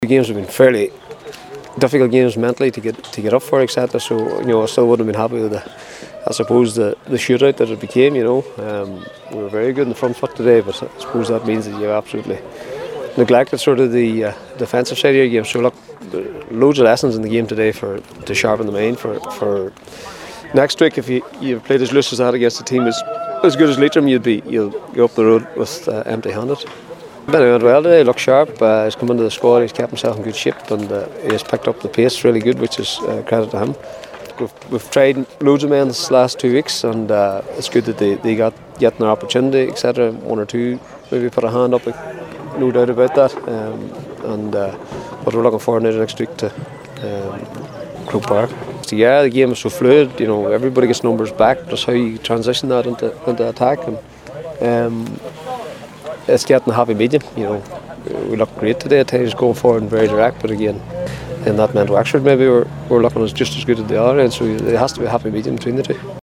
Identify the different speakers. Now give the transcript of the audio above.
Speaker 1: The games have been fairly difficult games mentally to get up for, etc. So I still wouldn't have been happy with the shootout that it became. We were very good in the front foot today, but I suppose that means that you absolutely neglected sort of the defensive side of your game. So look, loads of lessons in the game today to sharpen the mind for next week. If you've played as loose as that against a team as good as Leitrim, you'll go up the road with empty-handed. Ben went well today, looked sharp, he's come into the squad, he's kept himself in good shape, and he's picked up the pace really good, which is credit to him. We've tried loads of men this last 2 weeks, and it's good that they got getting their opportunity, etc. One or two maybe put a hand up, no doubt about that. But we're looking forward now to next week to Croke Park. So yeah, the game is so fluid, everybody gets numbers back, just how you transition that into attack. And it's getting a happy medium. We look great today at times going forward and very direct, but again, in that mental Wexford maybe we're looking just as good at the other end, so there has to be a happy medium between the two.